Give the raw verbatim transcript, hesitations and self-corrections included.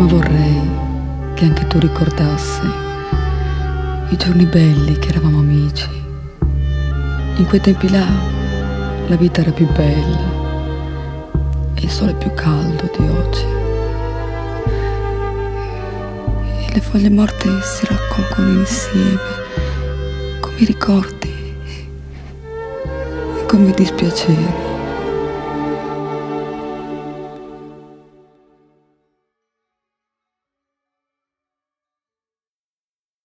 Ma vorrei che anche tu ricordassi i giorni belli che eravamo amici. In quei tempi là la vita era più bella e il sole più caldo di oggi. E le foglie morte si raccolgono insieme come i ricordi e come i dispiaceri.